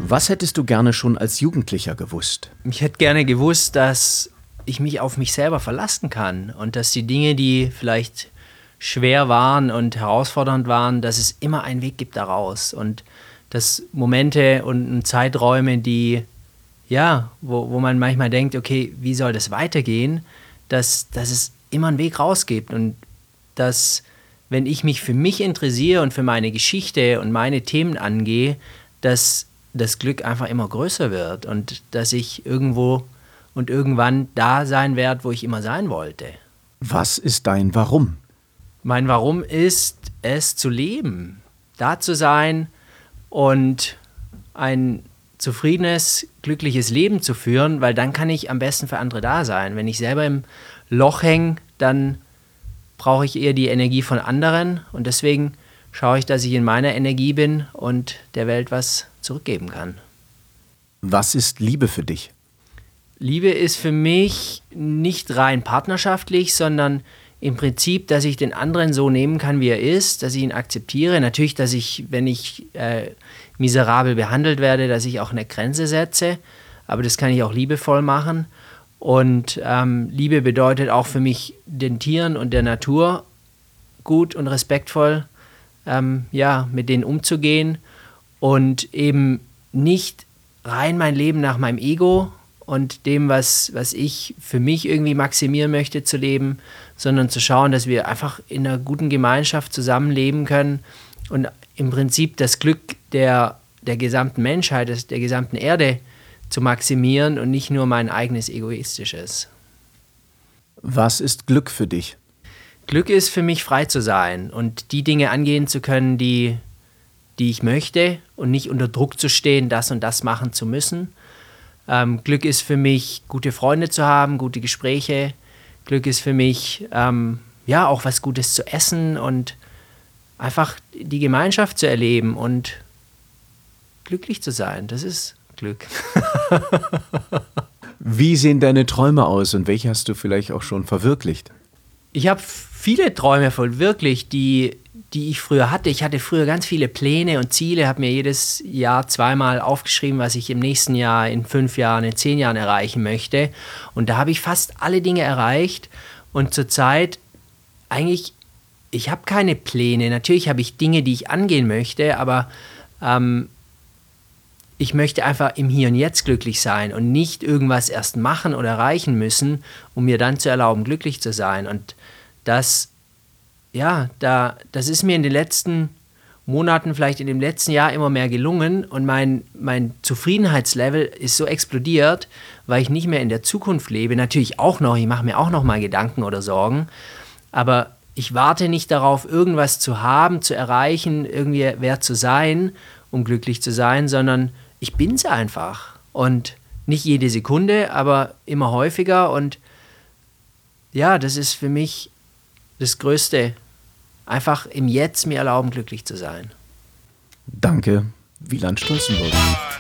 Was hättest du gerne schon als Jugendlicher gewusst? Ich hätte gerne gewusst, dass ich mich auf mich selber verlassen kann und dass die Dinge, die vielleicht schwer waren und herausfordernd waren, dass es immer einen Weg gibt daraus und dass Momente und Zeiträume, die, ja, wo man manchmal denkt, okay, wie soll das weitergehen, dass es immer einen Weg raus gibt und dass, wenn ich mich für mich interessiere und für meine Geschichte und meine Themen angehe, dass das Glück einfach immer größer wird und dass ich irgendwo und irgendwann da sein werde, wo ich immer sein wollte. Was ist dein Warum? Mein Warum ist es zu leben, da zu sein und ein zufriedenes, glückliches Leben zu führen, weil dann kann ich am besten für andere da sein. Wenn ich selber im Loch hänge, dann brauche ich eher die Energie von anderen und deswegen schaue ich, dass ich in meiner Energie bin und der Welt was zurückgeben kann. Was ist Liebe für dich? Liebe ist für mich nicht rein partnerschaftlich, sondern im Prinzip, dass ich den anderen so nehmen kann, wie er ist, dass ich ihn akzeptiere. Natürlich, dass ich, wenn ich miserabel behandelt werde, dass ich auch eine Grenze setze, aber das kann ich auch liebevoll machen. Und Liebe bedeutet auch für mich, den Tieren und der Natur gut und respektvoll mit denen umzugehen und eben nicht rein mein Leben nach meinem Ego und dem, was ich für mich irgendwie maximieren möchte, zu leben, sondern zu schauen, dass wir einfach in einer guten Gemeinschaft zusammenleben können und im Prinzip das Glück der gesamten Menschheit, der gesamten Erde zu maximieren und nicht nur mein eigenes egoistisches. Was ist Glück für dich? Glück ist für mich, frei zu sein und die Dinge angehen zu können, die ich möchte und nicht unter Druck zu stehen, das und das machen zu müssen. Glück ist für mich, gute Freunde zu haben, gute Gespräche. Glück ist für mich, auch was Gutes zu essen und einfach die Gemeinschaft zu erleben und glücklich zu sein. Das ist Glück. Wie sehen deine Träume aus und welche hast du vielleicht auch schon verwirklicht? Ich habe viele Träume verwirklicht, die ich früher hatte. Ich hatte früher ganz viele Pläne und Ziele, habe mir jedes Jahr zweimal aufgeschrieben, was ich im nächsten Jahr, in 5 Jahren, in 10 Jahren erreichen möchte. Und da habe ich fast alle Dinge erreicht. Und zurzeit eigentlich, ich habe keine Pläne. Natürlich habe ich Dinge, die ich angehen möchte, aber ich möchte einfach im Hier und Jetzt glücklich sein und nicht irgendwas erst machen oder erreichen müssen, um mir dann zu erlauben, glücklich zu sein. Und das ist mir in den letzten Monaten, vielleicht in dem letzten Jahr immer mehr gelungen und mein Zufriedenheitslevel ist so explodiert, weil ich nicht mehr in der Zukunft lebe. Natürlich auch noch, ich mache mir auch noch mal Gedanken oder Sorgen, aber ich warte nicht darauf, irgendwas zu haben, zu erreichen, irgendwie wer zu sein, um glücklich zu sein, sondern ich bin's einfach und nicht jede Sekunde, aber immer häufiger und ja, das ist für mich das Größte, einfach im Jetzt mir erlauben, glücklich zu sein. Danke, Wieland Stolzenburg.